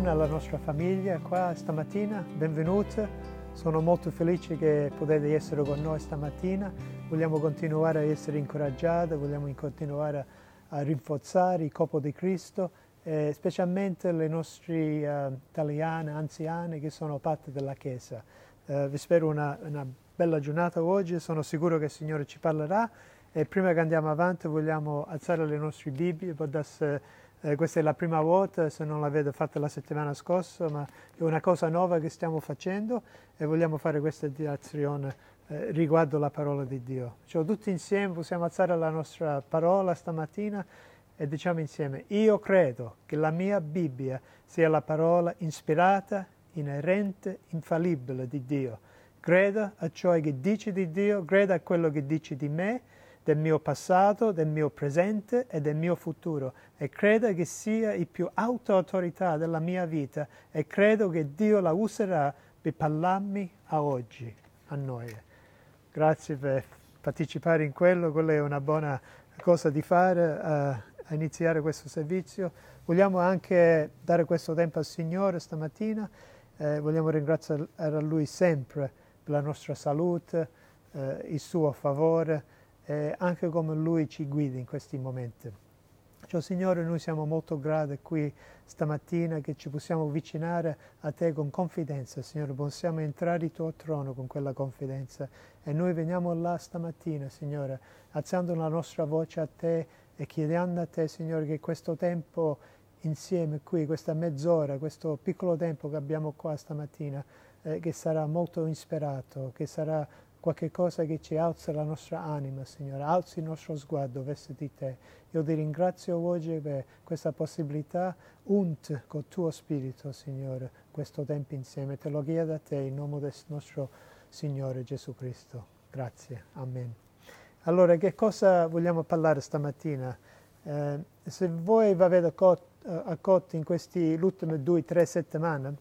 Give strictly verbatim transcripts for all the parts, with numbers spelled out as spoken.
Stamatina alla nostra famiglia qua stamattina, benvenuti. Sono molto felice che potete essere con noi stamattina. Vogliamo continuare a essere incoraggiati, vogliamo continuare a rinforzare il corpo di Cristo, eh, specialmente le nostre uh, italiane, anziane che sono parte della Chiesa. Uh, vi spero una, una bella giornata oggi, sono sicuro che il Signore ci parlerà. E prima che andiamo avanti vogliamo alzare le nostre Bibbie, eh, questa è la prima volta, se non l'avete fatta la settimana scorsa, ma è una cosa nuova che stiamo facendo e vogliamo fare questa direzione eh, riguardo la parola di Dio. Cioè, tutti insieme possiamo alzare la nostra parola stamattina e diciamo insieme: io credo che la mia Bibbia sia la parola ispirata, inerente, infallibile di Dio. Credo a ciò che dice di Dio, credo a quello che dice di me, del mio passato, del mio presente e del mio futuro, e credo che sia il più alta autorità della mia vita e credo che Dio la userà per parlarmi a oggi, a noi. Grazie per partecipare in quello, quella è una buona cosa di fare uh, a iniziare questo servizio. Vogliamo anche dare questo tempo al Signore stamattina, eh, vogliamo ringraziare a Lui sempre per la nostra salute, eh, il suo favore, e anche come Lui ci guida in questi momenti. Cioè, Signore, noi siamo molto grati qui stamattina che ci possiamo avvicinare a Te con confidenza, Signore, possiamo entrare il Tuo trono con quella confidenza e noi veniamo là stamattina, Signore, alzando la nostra voce a Te e chiedendo a Te, Signore, che questo tempo insieme qui, questa mezz'ora, questo piccolo tempo che abbiamo qua stamattina, eh, che sarà molto ispirato, che sarà qualche cosa che ci alza la nostra anima, Signore, alzi il nostro sguardo verso di Te. Io ti ringrazio oggi per questa possibilità, unt col Tuo Spirito, Signore, questo tempo insieme. Te lo chiedo a Te in nome del nostro Signore Gesù Cristo. Grazie. Amen. Allora, che cosa vogliamo parlare stamattina? Eh, se voi vi avete accorto in queste ultime due o tre settimane,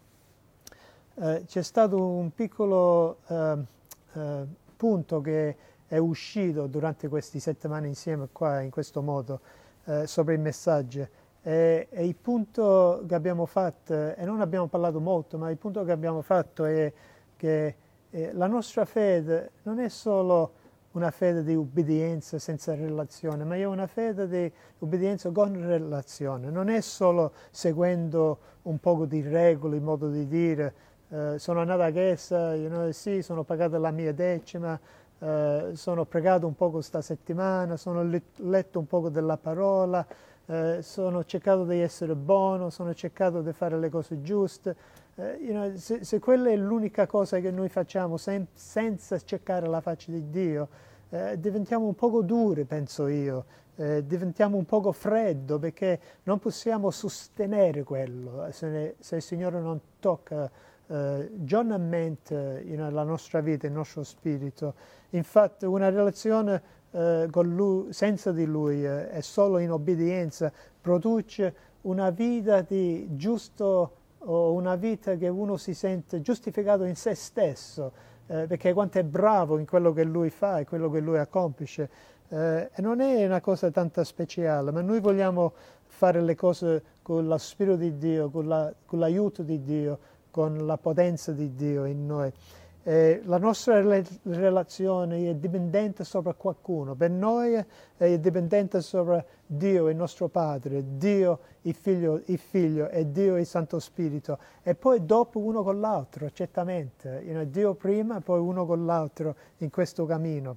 eh, c'è stato un piccolo Eh, Uh, punto che è uscito durante queste settimane insieme qua in questo modo uh, sopra il messaggio e, e il punto che abbiamo fatto, e non abbiamo parlato molto, ma il punto che abbiamo fatto è che eh, la nostra fede non è solo una fede di ubbidienza senza relazione, ma è una fede di ubbidienza con relazione. Non è solo seguendo un poco di regole, in modo di dire Uh, sono andato a chiesa, you know, sì, sono pagato la mia decima, uh, sono pregato un poco questa settimana, sono letto un poco della parola, uh, sono cercato di essere buono, sono cercato di fare le cose giuste. Uh, you know, se, se quella è l'unica cosa che noi facciamo sen- senza cercare la faccia di Dio, uh, diventiamo un poco duri, penso io, uh, diventiamo un poco freddo perché non possiamo sostenere quello se, ne, se il Signore non tocca Uh, giornalmente uh, nella nostra vita, il nostro spirito. Infatti una relazione uh, con Lui, senza di Lui uh, e solo in obbedienza produce una vita di giusto o una vita che uno si sente giustificato in se stesso uh, perché quanto è bravo in quello che Lui fa e quello che Lui accomplisce. Uh, e non è una cosa tanto speciale, ma noi vogliamo fare le cose con lo Spirito di Dio, con, la, con l'aiuto di Dio, con la potenza di Dio in noi. Eh, la nostra re- relazione è dipendente sopra qualcuno, per noi è dipendente sopra Dio, il nostro Padre, Dio, il Figlio, il Figlio e Dio, il Santo Spirito, e poi dopo uno con l'altro, certamente, you know, Dio prima, poi uno con l'altro in questo cammino.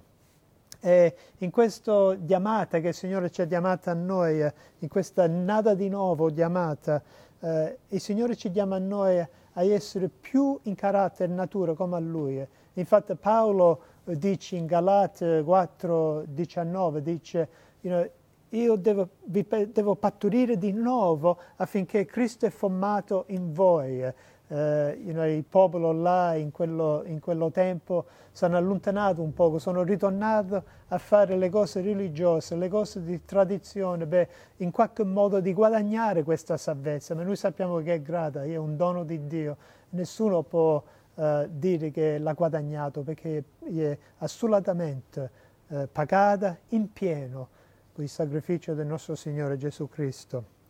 E in questa chiamata che il Signore ci ha chiamata a noi, in questa nata di nuovo chiamata, eh, il Signore ci chiama a noi a essere più in carattere e natura come a Lui. Infatti Paolo dice in Galati quattro diciannove, dice, you know, io devo, vi, devo partorire di nuovo affinché Cristo è formato in voi. Uh, you know, il popolo là in quello, in quello tempo sono allontanato un poco, sono ritornato a fare le cose religiose, le cose di tradizione, beh, in qualche modo di guadagnare questa salvezza, ma noi sappiamo che è grata, è un dono di Dio, nessuno può uh, dire che l'ha guadagnato perché è assolutamente uh, pagata in pieno con il sacrificio del nostro Signore Gesù Cristo.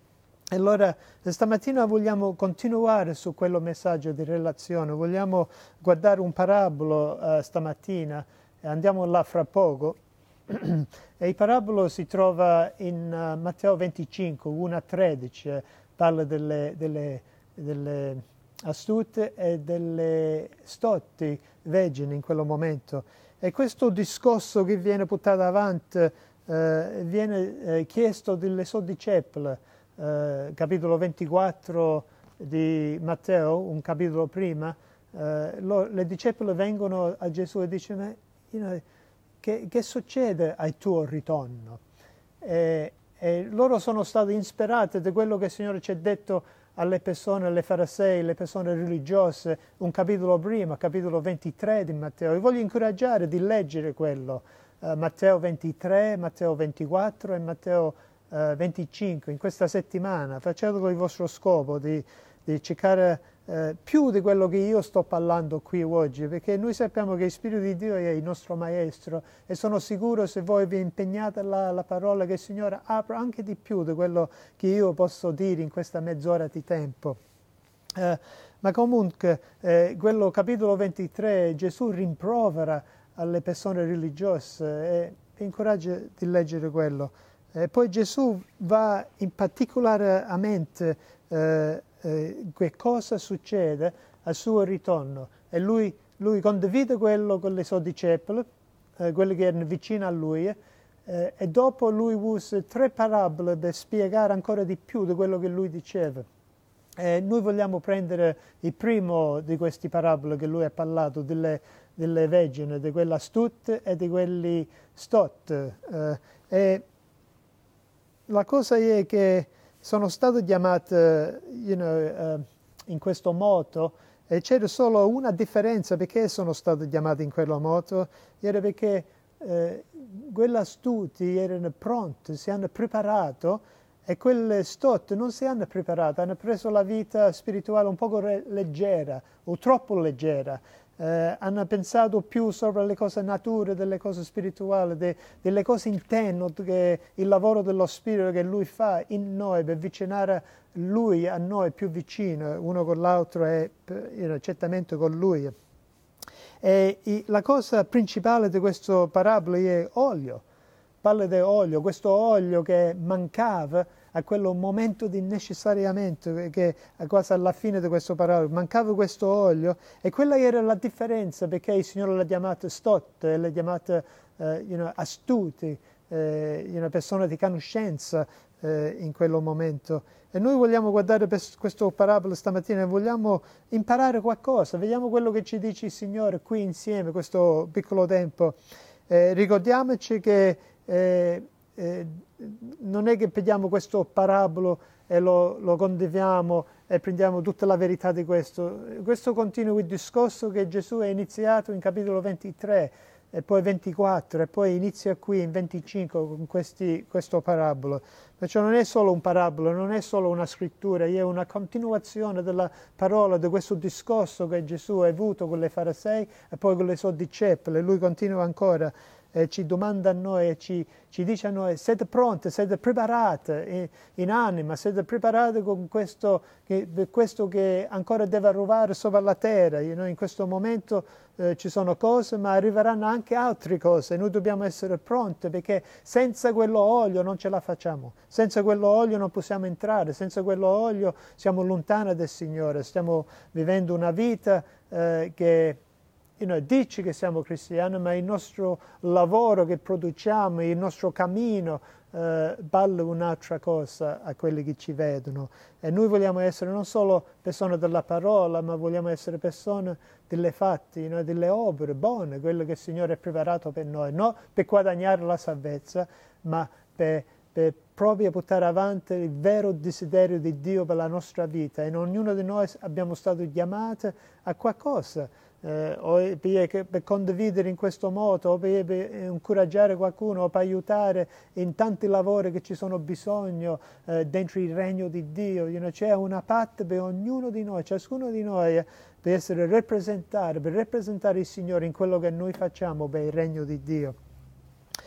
Allora, stamattina vogliamo continuare su quello messaggio di relazione, vogliamo guardare un parabolo uh, stamattina, andiamo là fra poco. E il parabolo si trova in uh, Matteo venticinque, uno a tredici, eh, parla delle, delle, delle astute e delle stotti vergini in quel momento. E questo discorso che viene portato avanti eh, viene eh, chiesto dalle sue discepole, eh, capitolo ventiquattro di Matteo, un capitolo prima. Eh, lo, le discepole vengono a Gesù e dicono: you know, che, che succede al tuo ritorno? E, e loro sono stati ispirati da quello che il Signore ci ha detto alle persone, alle farisei, alle persone religiose, un capitolo prima, capitolo ventitré di Matteo. E voglio incoraggiare di leggere quello, uh, Matteo ventitré, Matteo ventiquattro e Matteo uh, venticinque, in questa settimana. Facetelo il vostro scopo di, di cercare uh, più di quello che io sto parlando qui oggi, perché noi sappiamo che il Spirito di Dio è il nostro Maestro e sono sicuro, se voi vi impegnate alla parola, che il Signore apra anche di più di quello che io posso dire in questa mezz'ora di tempo. Eh, ma comunque, eh, quello capitolo ventitré, Gesù rimprovera alle persone religiose e incoraggia di leggere quello. E poi Gesù va in particolarmente eh, eh, che cosa succede al suo ritorno, e lui, lui condivide quello con le sue discepole, eh, quelli che erano vicini a lui, eh, e dopo lui usa tre parabole per spiegare ancora di più di quello che lui diceva. E noi vogliamo prendere il primo di questi parabole che lui ha parlato, delle, delle vergini, di quella astute e di quelli stotte. Eh, e la cosa è che sono state chiamate you know, uh, in questo modo, e c'era solo una differenza perché sono state chiamate in quello modo, era perché eh, quelle astuti erano pronte, si hanno preparato, e quelle stotte non si hanno preparato, hanno preso la vita spirituale un poco leggera o troppo leggera. Eh, hanno pensato più sopra le cose nature, delle cose spirituali, de, delle cose interne, che il lavoro dello Spirito che Lui fa in noi per avvicinare Lui a noi più vicino, uno con l'altro e you know, certamente con Lui. E i, la cosa principale di questo parabola è olio. Parla di olio, questo olio che mancava a quel momento di necessariamente, che quasi alla fine di questo parabolo, mancava questo olio, e quella era la differenza, perché il Signore l'ha chiamata stotte, l'ha chiamata uh, you know, astuti, uh, una persona di conoscenza uh, in quel momento. E noi vogliamo guardare per questo parabolo stamattina e vogliamo imparare qualcosa, vediamo quello che ci dice il Signore qui insieme, questo piccolo tempo. Eh, ricordiamoci che Eh, eh, non è che prendiamo questo parabolo e lo, lo condividiamo e prendiamo tutta la verità di questo. Questo continua il discorso che Gesù ha iniziato in capitolo ventitré e poi ventiquattro e poi inizia qui in venticinque con questi, questo parabolo. Perciò non è solo un parabolo, non è solo una scrittura, è una continuazione della parola, di questo discorso che Gesù ha avuto con le farisei e poi con le sue discepole. Lui continua ancora. E ci domanda a noi e ci, ci dice a noi: siete pronte, siete preparate in, in anima, siete preparate con questo che, questo che ancora deve arrivare sopra la terra. You know, in questo momento eh, ci sono cose, ma arriveranno anche altre cose. Noi dobbiamo essere pronti, perché senza quello olio non ce la facciamo, senza quello olio non possiamo entrare, senza quello olio siamo lontani dal Signore, stiamo vivendo una vita eh, che You know, dici che siamo cristiani, ma il nostro lavoro che produciamo, il nostro cammino, eh, vale un'altra cosa a quelli che ci vedono. E noi vogliamo essere non solo persone della parola, ma vogliamo essere persone delle fatti, you know, delle opere buone, quello che il Signore ha preparato per noi, non per guadagnare la salvezza, ma per, per proprio portare avanti il vero desiderio di Dio per la nostra vita. E ognuno di noi abbiamo stato chiamati a qualcosa. Eh, o per, per condividere in questo modo, o per, per incoraggiare qualcuno, o per aiutare in tanti lavori che ci sono bisogno eh, dentro il regno di Dio. You know, c'è una parte per ognuno di noi, ciascuno di noi, eh, per essere rappresentato, per rappresentare il Signore in quello che noi facciamo per il regno di Dio.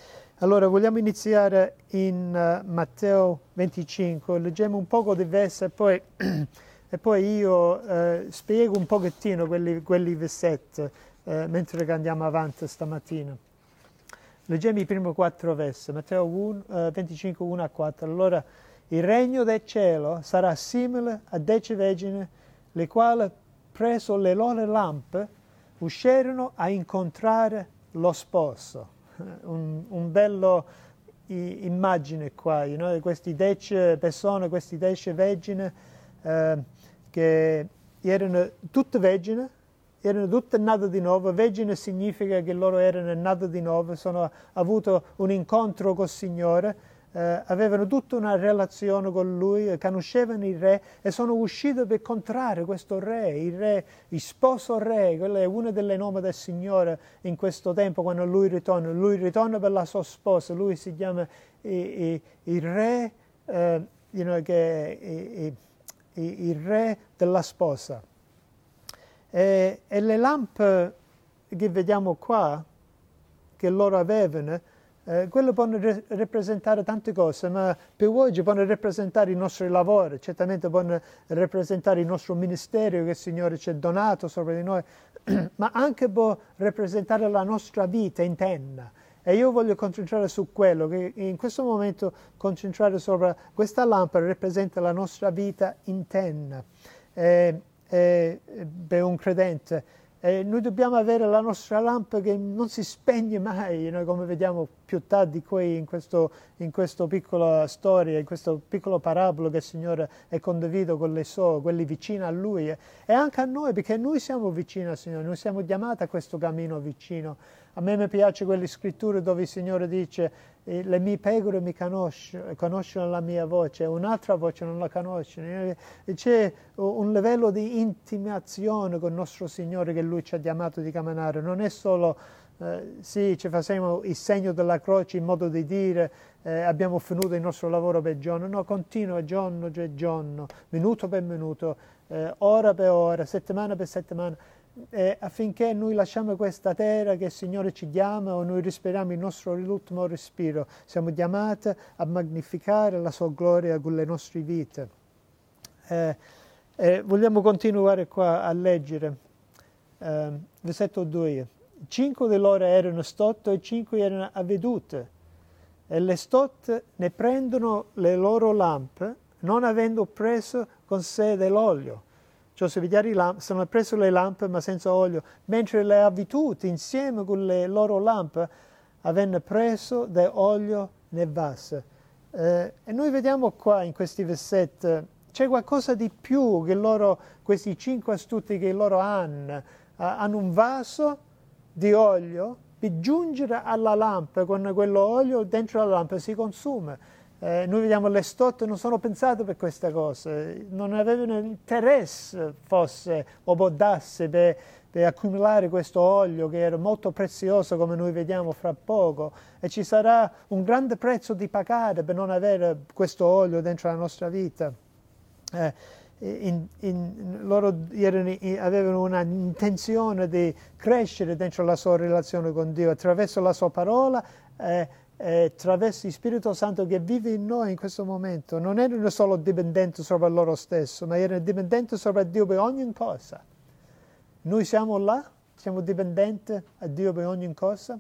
Allora, vogliamo iniziare in uh, Matteo venticinque, leggiamo un poco di versi e poi, e poi io uh, spiego un pochettino quelli, quelli versetti uh, mentre andiamo avanti stamattina. Leggiamo i primi quattro versi, Matteo uno, uh, venticinque, uno a quattro. Allora, il regno del cielo sarà simile a dieci vergini, le quali, preso le loro lampe, uscirono a incontrare lo sposo. Un, un bello i, immagine qua, you know, di queste dieci persone, queste dieci vergini eh, che erano tutte vergini, erano tutte nate di nuovo. Vergine significa che loro erano nate di nuovo, sono avuto un incontro col Signore, eh, avevano tutta una relazione con Lui, conoscevano il Re e sono usciti per incontrare questo Re, il Re, il sposo Re. Quello è uno delle nomi del Signore in questo tempo quando Lui ritorna. Lui ritorna per la sua sposa, Lui si chiama il, il, il Re, eh, you know, che è il, il, il Re della sposa. E, e le lampe che vediamo qua, che loro avevano, eh, quelle possono re- rappresentare tante cose, ma per oggi possono rappresentare i nostri lavori, certamente possono rappresentare il nostro ministero che il Signore ci ha donato sopra di noi, ma anche può rappresentare la nostra vita interna. E io voglio concentrare su quello, che in questo momento concentrare sopra questa lampada rappresenta la nostra vita interna. Eh, eh, per un credente. Eh, noi dobbiamo avere la nostra lampada che non si spegne mai, noi come vediamo più tardi qui in questa in questo piccola storia, in questo piccolo parabola che il Signore è condiviso con le sue, quelli vicini a Lui eh, e anche a noi, perché noi siamo vicini al Signore, noi siamo chiamati a questo cammino vicino. A me mi piace quelle scritture dove il Signore dice eh, le mie pecore mi conoscono, conoscono la mia voce, un'altra voce non la conoscono. E c'è un livello di intimazione con il nostro Signore che Lui ci ha chiamato di camminare. Non è solo, eh, sì, ci facciamo il segno della croce in modo di dire eh, abbiamo finito il nostro lavoro per giorno. No, continua giorno per giorno, minuto per minuto, eh, ora per ora, settimana per settimana. Eh, affinché noi lasciamo questa terra che il Signore ci chiama o noi respiriamo il nostro ultimo respiro, siamo chiamati a magnificare la sua gloria con le nostre vite. Eh, eh, vogliamo continuare qua a leggere eh, versetto due. Cinque di loro erano stotte e cinque erano avvedute, e le stotte ne prendono le loro lampe, non avendo preso con sé dell'olio. Cioè, se vediamo i lampi, sono preso le lampe ma senza olio, mentre le avvedute insieme con le loro lampe avevano preso dell'olio nel vaso. Eh, e noi vediamo qua in questi versetti, c'è qualcosa di più che loro, questi cinque astuti che loro hanno, hanno un vaso di olio per giungere alla lampa, con quello olio dentro la lampa si consuma. Eh, noi vediamo le stotte non sono pensate per queste cose, non avevano interesse forse o può darsi per, per accumulare questo olio che era molto prezioso come noi vediamo fra poco, e ci sarà un grande prezzo di pagare per non avere questo olio dentro la nostra vita. Eh, in, in, loro erano, avevano una intenzione di crescere dentro la sua relazione con Dio attraverso la sua parola, eh, e attraverso il Spirito Santo che vive in noi in questo momento. Non erano solo dipendenti sopra loro stesso, ma erano dipendenti sopra Dio per ogni cosa. Noi siamo là, siamo dipendenti a Dio per ogni cosa.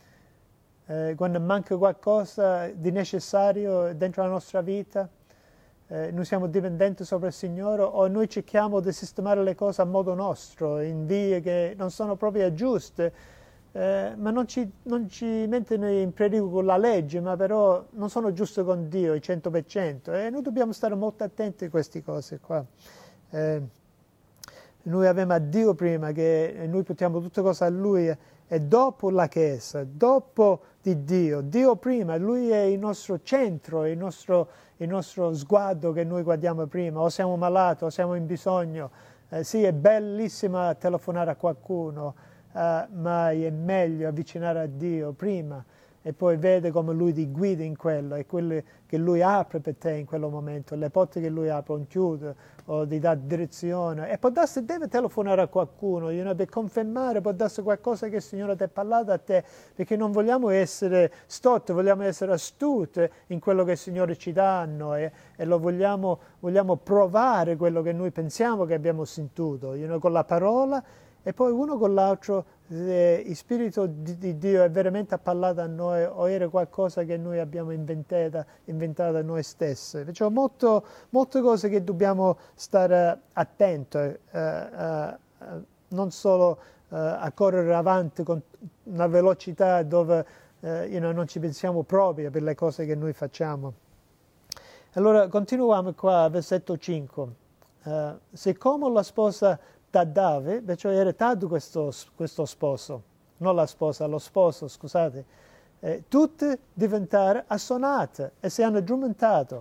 Eh, quando manca qualcosa di necessario dentro la nostra vita, eh, noi siamo dipendenti sopra il Signore, o noi cerchiamo di sistemare le cose a modo nostro, in vie che non sono proprio giuste. Eh, ma non ci, non ci mettono in pericolo con la legge, ma però non sono giuste con Dio il cento per cento, e noi dobbiamo stare molto attenti a queste cose qua. Eh, noi abbiamo a Dio prima, che noi portiamo tutte cose a Lui, e dopo la Chiesa, dopo di Dio, Dio prima, Lui è il nostro centro, il nostro, il nostro sguardo che noi guardiamo prima, o siamo malati o siamo in bisogno. Eh, sì, è bellissimo telefonare a qualcuno, Uh, ma è meglio avvicinare a Dio prima. e poi vede come Lui ti guida in quello, e quelle che Lui apre per te in quel momento, le porte che Lui apre, non chiude, o ti dà direzione. E può darsi deve telefonare a qualcuno, you know, per confermare, può darsi qualcosa che il Signore ti ha parlato a te, perché non vogliamo essere storti, vogliamo essere astuti in quello che il Signore ci dà a noi, e lo vogliamo, vogliamo provare quello che noi pensiamo che abbiamo sentito, you know, con la parola, e poi uno con l'altro. Se il Spirito di, di Dio è veramente parlato a noi, o era qualcosa che noi abbiamo inventato, inventato noi stessi. Cioè, molto, molte cose che dobbiamo stare attenti, eh, eh, non solo eh, a correre avanti con una velocità dove eh, you know, non ci pensiamo proprio per le cose che noi facciamo. Allora, continuiamo qua, versetto cinque. Uh, siccome la sposa Davide, cioè era ereditato questo, questo sposo, non la sposa, lo sposo, scusate, eh, tutte diventare assonate e si hanno addormentato.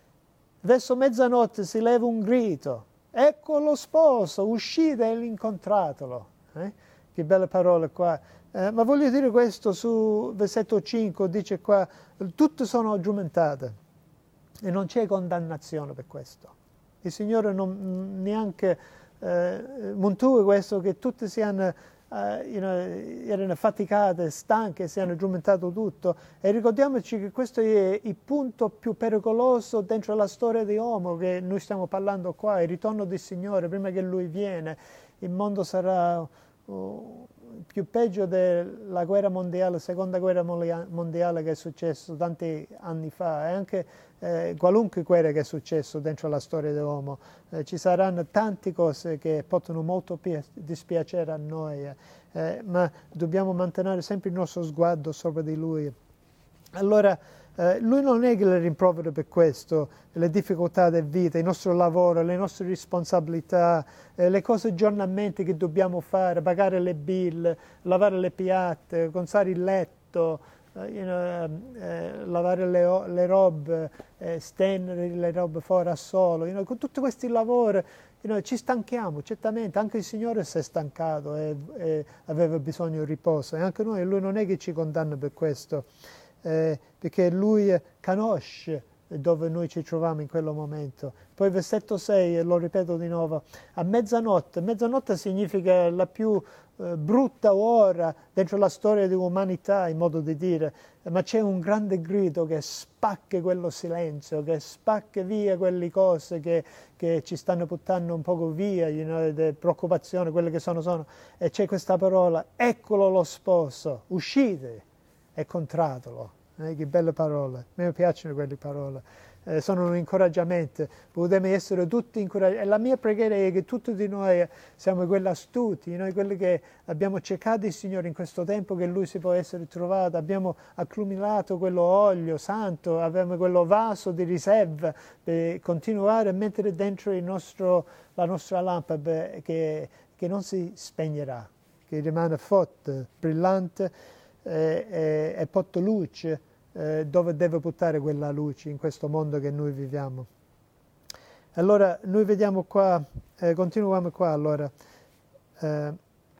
Verso mezzanotte si leva un grido, ecco lo sposo, uscite e incontratelo. Eh? Che belle parole qua. Eh, ma voglio dire questo su versetto cinque, dice qua, tutte sono addormentate e non c'è condannazione per questo. Il Signore non neanche... Uh, Montue questo che tutte siano, uh, you know, erano affaticate, stanche, si hanno addormentato tutto, e ricordiamoci che questo è il punto più pericoloso dentro la storia di uomo che noi stiamo parlando qua, il ritorno del Signore, prima che Lui viene, il mondo sarà uh, più peggio della guerra mondiale, la seconda guerra mondiale che è successo tanti anni fa, e anche eh, qualunque guerra che è successo dentro la storia dell'uomo. Eh, ci saranno tante cose che portano molto dispiacere a noi, eh, ma dobbiamo mantenere sempre il nostro sguardo sopra di Lui. Allora, eh, Lui non è che le rimprovera per questo, le difficoltà della vita, il nostro lavoro, le nostre responsabilità, eh, le cose giornalmente che dobbiamo fare, pagare le bill, lavare le piatte, consare il letto, eh, you know, eh, lavare le, le robe, eh, stendere le robe fuori a solo, you know, con tutti questi lavori. You know, ci stanchiamo, certamente, anche il Signore si è stancato e, e aveva bisogno di riposo, e anche noi, Lui non è che ci condanna per questo. Eh, perché Lui conosce dove noi ci troviamo in quel momento. Poi versetto sei, e lo ripeto di nuovo, a mezzanotte, mezzanotte significa la più eh, brutta ora dentro la storia dell'umanità, in modo di dire, ma c'è un grande grido che spacca quello silenzio, che spacca via quelle cose che, che ci stanno portando un poco via, you know, le preoccupazioni, quelle che sono, sono, e c'è questa parola, eccolo lo sposo, uscite e incontratelo. Eh, che belle parole, a me piacciono quelle parole, eh, sono un incoraggiamento, dobbiamo essere tutti incoraggiati, e la mia preghiera è che tutti di noi siamo quelli astuti, noi quelli che abbiamo cercato il Signore in questo tempo che Lui si può essere trovato, abbiamo accumulato quello olio santo, abbiamo quello vaso di riserva per continuare a mettere dentro il nostro, la nostra lampada che, che non si spegnerà, che rimane forte, brillante, E, e, e porta luce eh, dove deve portare quella luce in questo mondo che noi viviamo. Allora noi vediamo qua, eh, continuiamo qua allora. Eh,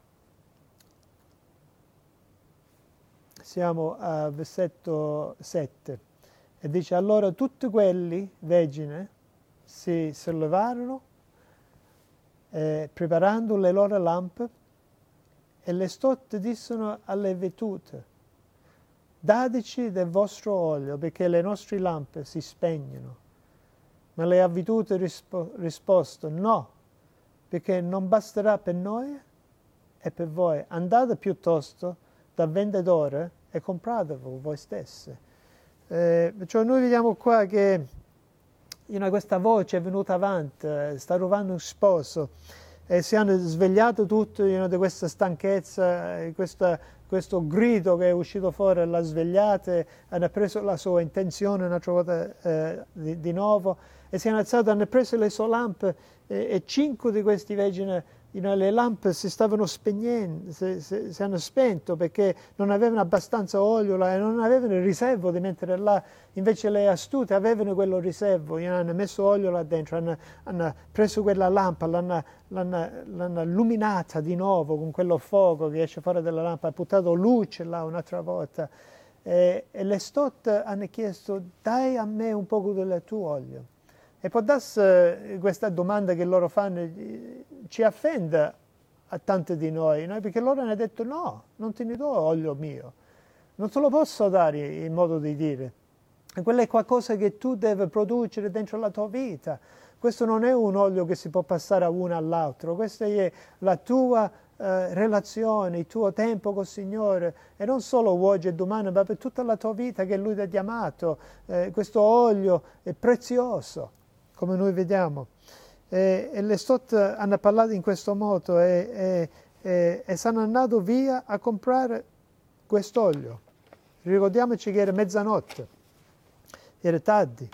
siamo a versetto sette e dice allora tutti quelli vergine si sollevarono eh, preparando le loro lampe. E le stotte dissero alle vedute, dateci del vostro olio, perché le nostre lampe si spegnono. Ma le avvedute rispo- risposero, no, perché non basterà per noi e per voi. Andate piuttosto dal venditore e compratelo voi stessi. Eh, cioè noi vediamo qua che you know, questa voce è venuta avanti, sta rubando un sposo. E si hanno svegliato tutti you know, di questa stanchezza, questa, questo grido che è uscito fuori, l'ha svegliata, hanno preso la sua intenzione un'altra volta eh, di, di nuovo, e si hanno alzati, hanno preso le sue lampe, e, e cinque di questi vergini, you know, le lampe si stavano spegnendo, si, si, si hanno spento perché non avevano abbastanza olio là, e non avevano il riservo di mettere là. Invece le astute avevano quello riservo, you know, hanno messo olio là dentro, hanno, hanno preso quella lampa, l'hanno, l'hanno, l'hanno illuminata di nuovo con quello fuoco che esce fuori dalla lampa, ha buttato luce là un'altra volta. E, e le stotte hanno chiesto, dai a me un poco del tuo olio. E può darsi questa domanda che loro fanno ci offende a tanti di noi, no? Perché loro hanno detto no, non te ne do olio mio, non te lo posso dare in modo di dire. E quello è qualcosa che tu devi producere dentro la tua vita. Questo non è un olio che si può passare a uno all'altro, questa è la tua eh, relazione, il tuo tempo col Signore, e non solo oggi e domani, ma per tutta la tua vita che Lui ti ha chiamato. Eh, questo olio è prezioso, come noi vediamo. E, e le stotte hanno parlato in questo modo e, e, e, e sono andati via a comprare quest'olio. Ricordiamoci che era mezzanotte, era tardi.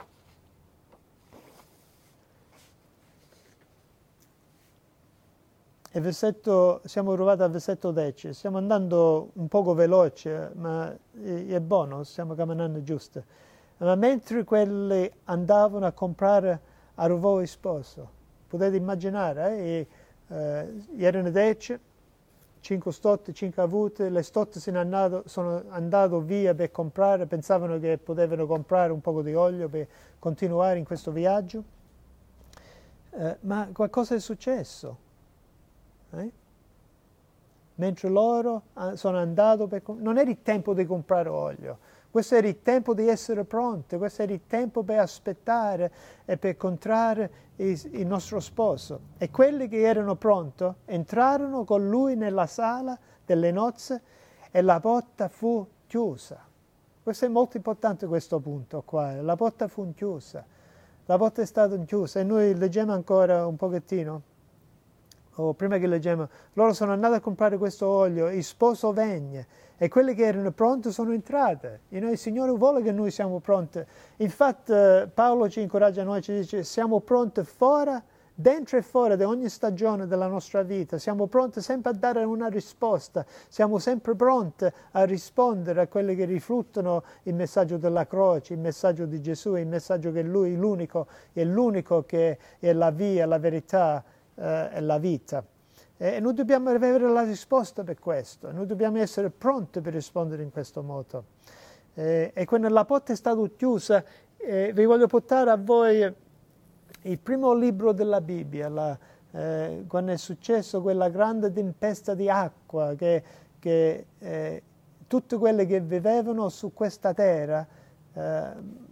E versetto, siamo arrivati al versetto dieci, stiamo andando un poco veloce, ma è, è buono, stiamo camminando giusto. Ma mentre quelli andavano a comprare, arrivò il sposo. Potete immaginare, eh? E, eh, erano dieci, cinque stotte, cinque avute, le stotte sono andate, sono andate via per comprare, pensavano che potevano comprare un po' di olio per continuare in questo viaggio, eh, ma qualcosa è successo. Eh? Mentre loro sono andati per... non era il tempo di comprare olio, questo era il tempo di essere pronti, questo era il tempo per aspettare e per incontrare il, il nostro sposo. E quelli che erano pronti entrarono con lui nella sala delle nozze e la porta fu chiusa. Questo è molto importante, questo punto qua, la porta fu chiusa, la porta è stata chiusa. E noi leggiamo ancora un pochettino. O prima che leggiamo, loro sono andati a comprare questo olio, il sposo venne e quelli che erano pronti sono entrati. E noi, il Signore vuole che noi siamo pronti. Infatti Paolo ci incoraggia a noi, ci dice siamo pronti fuori, dentro e fuori di ogni stagione della nostra vita. Siamo pronti sempre a dare una risposta, siamo sempre pronti a rispondere a quelli che riflettono il messaggio della croce, il messaggio di Gesù, il messaggio che Lui l'unico, è l'unico che è la via, la verità e la vita. E noi dobbiamo avere la risposta per questo, noi dobbiamo essere pronti per rispondere in questo modo. E, e quando la porta è stata chiusa, eh, vi voglio portare a voi il primo libro della Bibbia, la, eh, quando è successo quella grande tempesta di acqua che, che eh, tutte quelle che vivevano su questa terra, eh,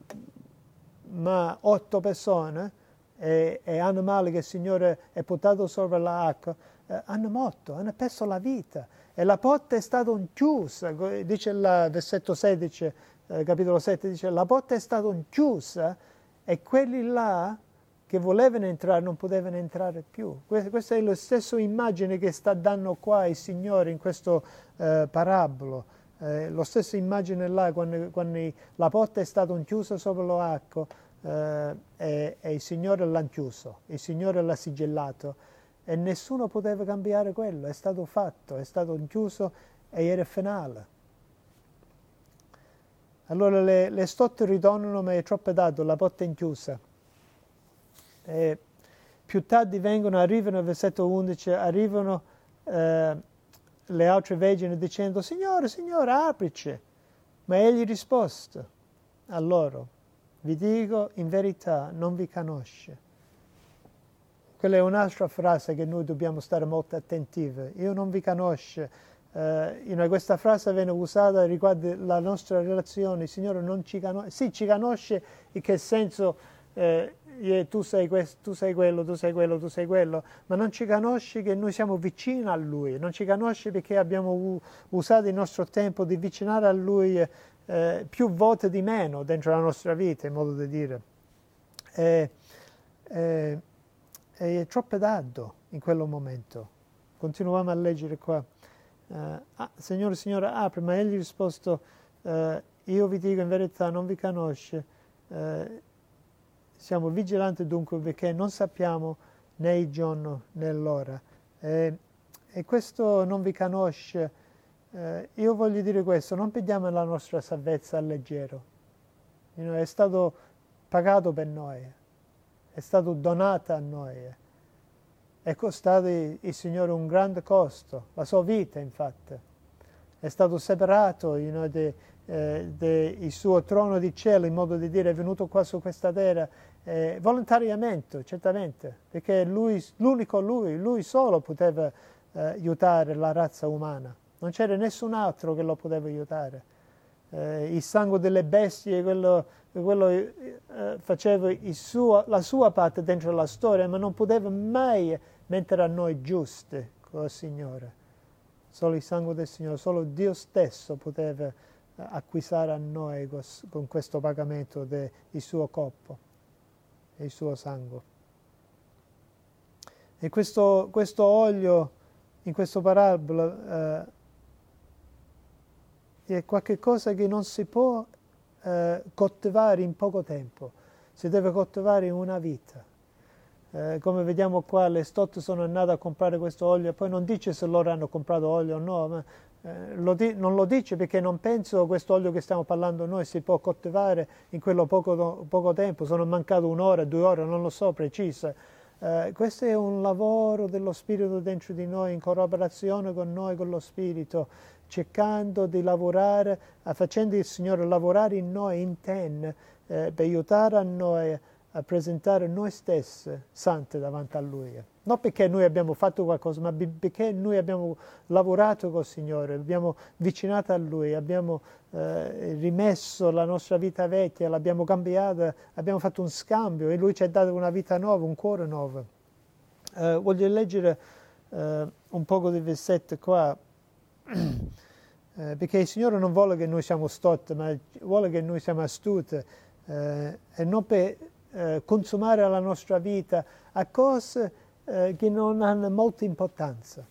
ma otto persone, E, e animali che il Signore è portato sopra l'acqua, eh, hanno morto, hanno perso la vita. E la porta è stata chiusa, dice il versetto sedici, eh, capitolo sette, dice la porta è stata chiusa e quelli là che volevano entrare non potevano entrare più. Questa è la stessa immagine che sta dando qua il Signore in questo eh, parabolo. Eh, lo stesso immagine là quando, quando la porta è stata chiusa sopra l'acqua. Uh, e, e il Signore l'ha chiuso, il Signore l'ha sigillato e nessuno poteva cambiare quello, è stato fatto, è stato chiuso e era finale. Allora le, le stotte ritornano, ma è troppo tardi, la porta è chiusa. E più tardi vengono, arrivano al versetto undici, arrivano uh, le altre vergini dicendo Signore, Signore, aprici, ma egli rispose a loro: vi dico in verità, non vi conosce. Quella è un'altra frase che noi dobbiamo stare molto attentivi. Io non vi conosco. Eh, questa frase viene usata riguardo la nostra relazione. Il Signore non ci conosce. Sì, ci conosce in che senso eh, tu sei questo, tu sei quello, tu sei quello, tu sei quello, ma non ci conosce che noi siamo vicini a Lui. Non ci conosce perché abbiamo usato il nostro tempo di avvicinare a Lui Eh, più volte di meno dentro la nostra vita, in modo di dire. E, e, e è troppo tardi in quel momento. Continuiamo a leggere qua. Uh, ah, Signore, Signore, apri, ma egli ha risposto, uh, io vi dico in verità, non vi conosce. Uh, siamo vigilanti dunque perché non sappiamo né il giorno né l'ora. E, e questo non vi conosce. Eh, io voglio dire questo, non prendiamo la nostra salvezza a leggero. You know, è stato pagato per noi, è stato donato a noi. È costato il, il Signore un grande costo, la sua vita infatti. È stato separato you know, de, eh, del suo trono di cielo, in modo di dire è venuto qua su questa terra eh, volontariamente, certamente, perché lui, l'unico lui, lui solo poteva eh, aiutare la razza umana, non c'era nessun altro che lo poteva aiutare. Eh, il sangue delle bestie, quello, quello eh, faceva il suo, la sua parte dentro la storia, ma non poteva mai mettere a noi giusti con il Signore. Solo il sangue del Signore, solo Dio stesso poteva eh, acquistare a noi con, con questo pagamento del suo corpo e il suo sangue. E questo, questo olio, in questa parabola, eh, è qualcosa che non si può eh, coltivare in poco tempo, si deve coltivare in una vita. Eh, come vediamo qua, le stotte sono andate a comprare questo olio, poi non dice se loro hanno comprato olio o no, ma eh, lo di- non lo dice perché non penso che questo olio che stiamo parlando noi si può coltivare in quello poco, poco tempo, sono mancate un'ora, due ore, non lo so precisa. Eh, questo è un lavoro dello Spirito dentro di noi, in collaborazione con noi, con lo Spirito, cercando di lavorare, facendo il Signore lavorare in noi, in ten, eh, per aiutare a noi a presentare noi stessi santi davanti a Lui. Non perché noi abbiamo fatto qualcosa, ma perché noi abbiamo lavorato col Signore, abbiamo vicinato a Lui, abbiamo eh, rimesso la nostra vita vecchia, l'abbiamo cambiata, abbiamo fatto un scambio e Lui ci ha dato una vita nuova, un cuore nuovo. Eh, voglio leggere eh, un poco di versetti qua, eh, perché il Signore non vuole che noi siamo stotti, ma vuole che noi siamo astuti, eh, e non per eh, consumare la nostra vita a cose eh, che non hanno molta importanza.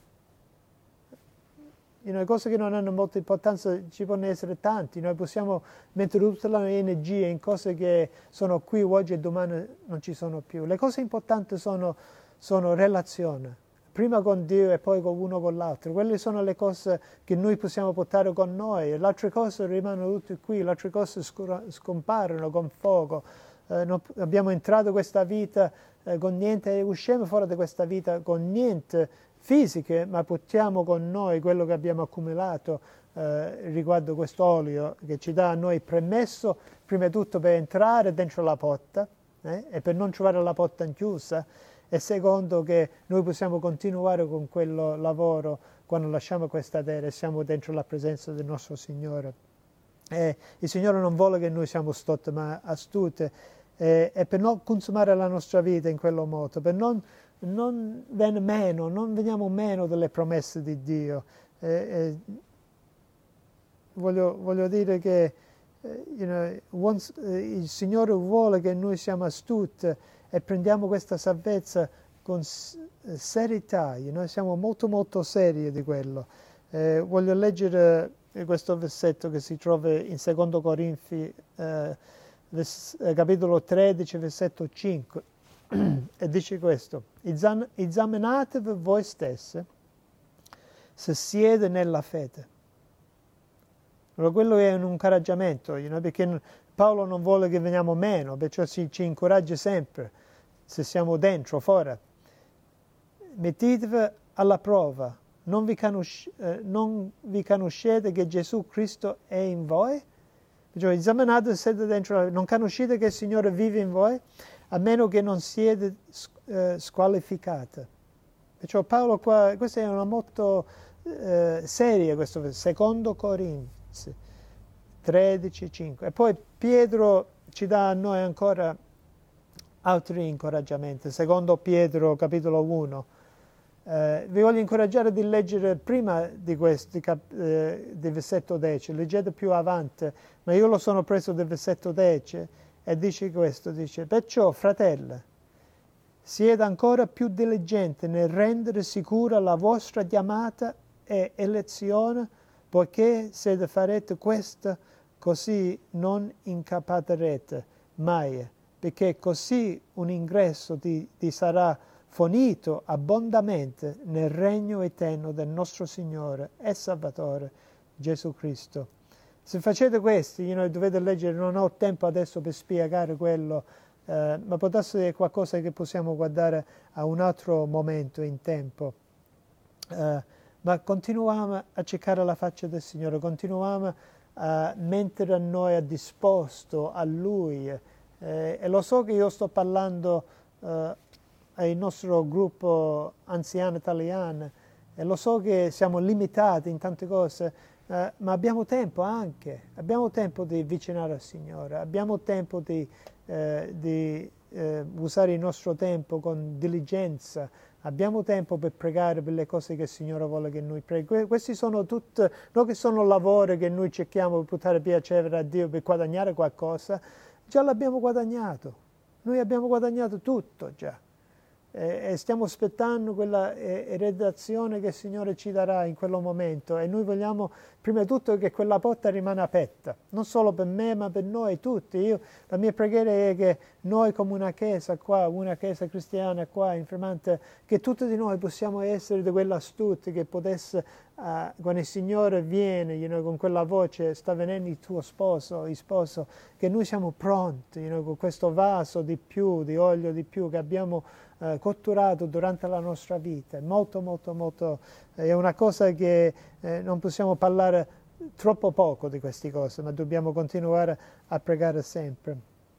You know, cose che non hanno molta importanza ci possono essere tanti, noi possiamo mettere tutta la energia in cose che sono qui oggi e domani non ci sono più. Le cose importanti sono, sono relazioni, prima con Dio e poi con uno con l'altro. Quelle sono le cose che noi possiamo portare con noi, le altre cose rimangono tutte qui, le altre cose scomparono con fuoco. Eh, non, abbiamo entrato questa vita eh, con niente e usciamo fuori da questa vita con niente fisiche, ma portiamo con noi quello che abbiamo accumulato eh, riguardo questo olio che ci dà a noi permesso, prima di tutto per entrare dentro la porta eh, e per non trovare la porta chiusa, e secondo che noi possiamo continuare con quello lavoro quando lasciamo questa terra e siamo dentro la presenza del nostro Signore. E il Signore non vuole che noi siamo stotti ma astuti, e, e per non consumare la nostra vita in quello modo, per non non viene meno, non veniamo meno delle promesse di Dio. Eh, eh, voglio, voglio dire che eh, you know, once, eh, il Signore vuole che noi siamo astuti e prendiamo questa salvezza con serietà, you know? Siamo molto molto seri di quello. Eh, voglio leggere questo versetto che si trova in secondo Corinzi, eh, vers- capitolo tredici, versetto cinque. E dice questo: esaminatevi voi stessi se siete nella fede. Allora, quello è un incoraggiamento, you know, perché Paolo non vuole che veniamo meno, perciò ci, ci incoraggia sempre, se siamo dentro o fuori. Mettetevi alla prova, non vi, conosce, eh, non vi conoscete che Gesù Cristo è in voi? Perciò esaminate se siete dentro, non conoscete che il Signore vive in voi? A meno che non siete eh, squalificati. Perciò Paolo qua, questa è una molto eh, seria, questo secondo Corinzi tredici cinque. E poi Pietro ci dà a noi ancora altri incoraggiamenti. Secondo Pietro capitolo uno. Eh, vi voglio incoraggiare di leggere prima di questo, cap- eh, del versetto dieci, leggete più avanti, ma io lo sono preso del versetto dieci. E dice questo, dice: perciò, fratelli, siete ancora più diligenti nel rendere sicura la vostra chiamata e elezione, poiché se farete questo, così non incapaterete mai, perché così un ingresso ti, ti sarà fornito abbondantemente nel regno eterno del nostro Signore e Salvatore Gesù Cristo. Se facete questi, you know, dovete leggere, non ho tempo adesso per spiegare quello, eh, ma può essere qualcosa che possiamo guardare a un altro momento in tempo. Eh, ma continuiamo a cercare la faccia del Signore, continuiamo a mettere a noi a disposto a Lui. Eh, e lo so che io sto parlando eh, al nostro gruppo anziano italiano, e lo so che siamo limitati in tante cose, eh, ma abbiamo tempo anche, abbiamo tempo di avvicinare al Signore, abbiamo tempo di, eh, di eh, usare il nostro tempo con diligenza, abbiamo tempo per pregare per le cose che il Signore vuole che noi preghiamo. Questi sono tutte, non che sono lavori che noi cerchiamo per portare piacere a Dio, per guadagnare qualcosa, già l'abbiamo guadagnato, noi abbiamo guadagnato tutto già. E stiamo aspettando quella eredazione che il Signore ci darà in quel momento, e noi vogliamo prima di tutto che quella porta rimane aperta, non solo per me ma per noi tutti. Io, la mia preghiera è che noi come una chiesa qua, una chiesa cristiana qua in Fremante, che tutti di noi possiamo essere di quella astuti che potesse, uh, quando il Signore viene, you know, con quella voce, sta venendo il tuo sposo, il sposo, che noi siamo pronti, you know, con questo vaso di più, di olio di più che abbiamo Eh, cotturato durante la nostra vita. È molto molto molto eh, è una cosa che eh, non possiamo parlare troppo poco di queste cose, ma dobbiamo continuare a pregare sempre.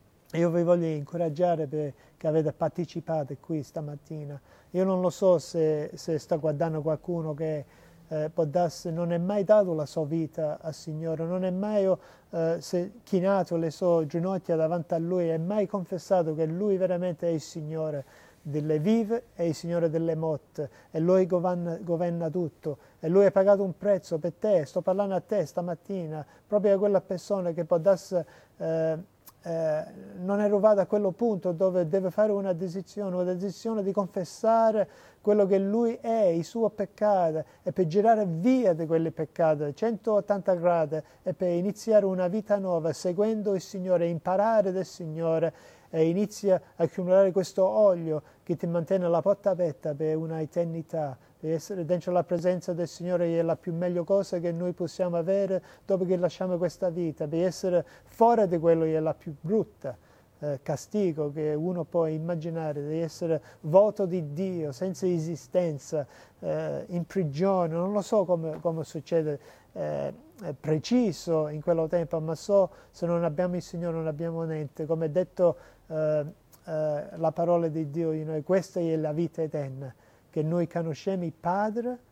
Io vi voglio incoraggiare perché avete partecipato qui stamattina. Io non lo so se, se sta guardando qualcuno che eh, può darsi, non è mai dato la sua vita al Signore, non è mai eh, se, chinato le sue ginocchia davanti a Lui, è mai confessato che Lui veramente è il Signore delle vive e il Signore delle morte, e Lui governa, governa tutto, e Lui ha pagato un prezzo per te. Sto parlando a te stamattina, proprio a quella persona che può darsi, eh, eh, non è arrivata a quello punto dove deve fare una decisione, una decisione di confessare quello che Lui è, il suo peccato, e per girare via di quelle peccati centottanta gradi, e per iniziare una vita nuova seguendo il Signore, imparare del Signore, e inizia a accumulare questo olio che ti mantiene la porta aperta per una eternità. Per essere dentro la presenza del Signore è la più meglio cosa che noi possiamo avere dopo che lasciamo questa vita. Per essere fuori di quello è la più brutta eh, castigo che uno può immaginare, di essere vuoto di Dio, senza esistenza, eh, in prigione. Non lo so come, come succede eh, preciso in quello tempo, ma so, se non abbiamo il Signore non abbiamo niente. Come è detto eh, eh, la parola di Dio, you know, questa è la vita eterna, che noi conosciamo il Padre, il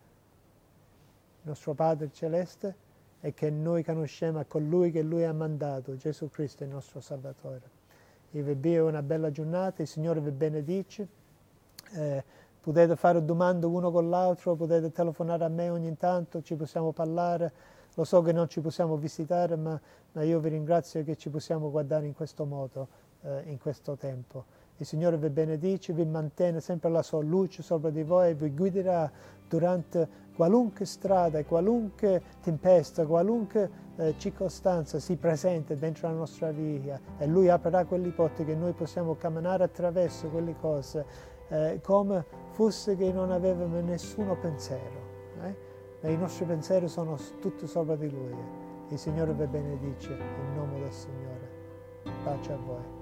nostro Padre Celeste, e che noi conosciamo colui che Lui ha mandato, Gesù Cristo, il nostro Salvatore. Io vi auguro una bella giornata, il Signore vi benedice. Eh, potete fare domande uno con l'altro, potete telefonare a me ogni tanto, ci possiamo parlare. Lo so che non ci possiamo visitare, ma, ma io vi ringrazio che ci possiamo guardare in questo modo, eh, in questo tempo. Il Signore vi benedice, vi mantiene sempre la sua luce sopra di voi e vi guiderà durante qualunque strada, qualunque tempesta, qualunque eh, circostanza si presenti dentro la nostra vita, e Lui aprirà quelli porti che noi possiamo camminare attraverso quelle cose eh, come fosse che non avevamo nessuno pensiero. Eh? Ma i nostri pensieri sono tutti sopra di Lui. Il Signore vi benedice in nome del Signore. Pace a voi.